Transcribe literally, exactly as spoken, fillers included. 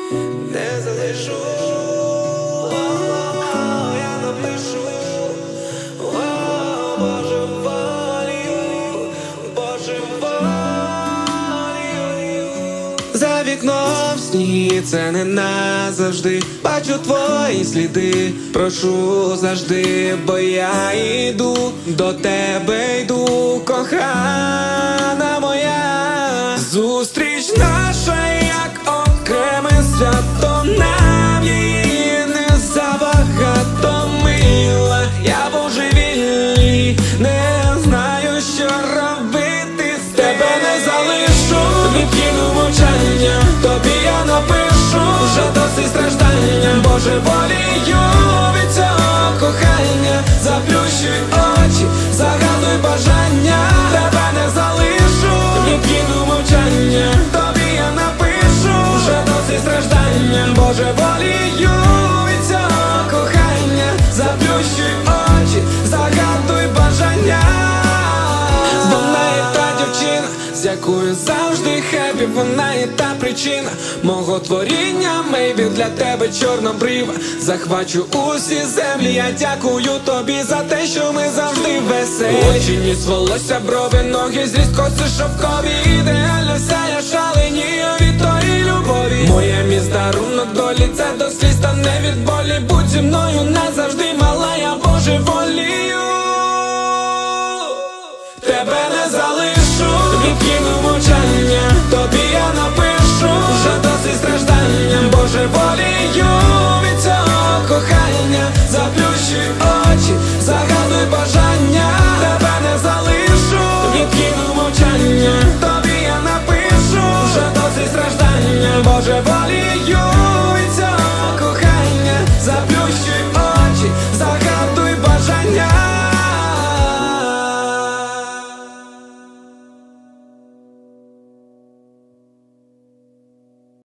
не залишу, я напишу, божеволію, божеволію. За вікном сніг, це не назавжди. Бачу твої сліди, прошу завжди, бо я йду, до тебе йду, кохана моя. Зустріч наша, як окреме свято, нам її не забагато, мила. Я божевільний, не знаю, що робити з тебе не залишу. Відкину мовчання, тобі я напишу, вже досить страждання, божеволію від цього кохання. Заплющуй очі, загадуй бажання, тебе не залишу. Відкину мовчання, тобі я напишу, вже досить страждання, божеволію від цього кохання. Заплющуй очі, загадуй бажання. Вона є та дівчина, з якою завжди хеппі, вона є та причина мого творіння, мейбі для тебе чорнобрива. Захвачу усі землі, я дякую тобі за те, що ми завжди веселі. Очі, ніс, волосся, брови, ноги, зріст, коси шовкові, ідеально вся я шаленію від тої любові. Моє міст, дарунок долі, це до сліз та не від болі. Будь зі мною назавжди, мала, я божеволію. Тебе не залишу, відкину мовчання, тобі я напишу, вже досить страждання, божеволію від цього кохання. Заплющуй очі, загадуй бажання, тебе не залишу, відкину мовчання, тобі я напишу, вже досить страждання, божеволію